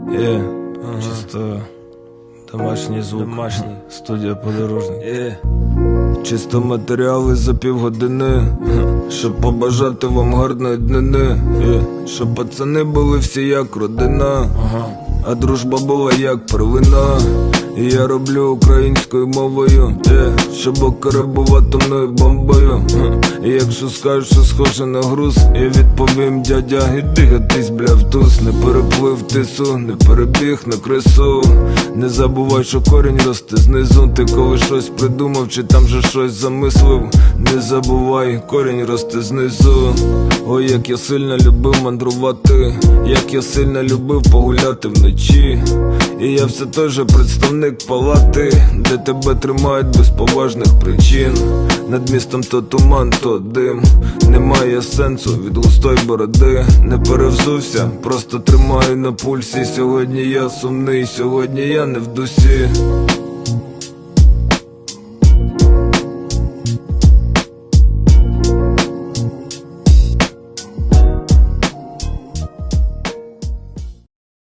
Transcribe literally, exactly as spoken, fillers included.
Є, ага. Чисто домашній звук, домашній, студія подорожник. Є. Чисто матеріали за півгодини, щоб побажати вам гарної днини. Є. Щоб пацани були всі як родина, ага. А дружба була як первина. І я роблю українською мовою, yeah. Щоб окарабувати атомною бомбою. І якщо скажеш, що схоже на груз, я відповім: дядя, іди гатись, бля, в туз. Не переплив тису, не перебіг на крису. Не забувай, що корінь росте знизу. Ти коли щось придумав, чи там же щось замислив, не забувай, корінь росте знизу. Ой, як я сильно любив мандрувати, як я сильно любив погуляти вночі. І я все той же представник палати, де тебе тримають без поважних причин. Над містом то туман, то дим. Немає сенсу від густої бороди. Не перевзувся, просто тримаю на пульсі. Сьогодні я сумний, сьогодні я не в дусі.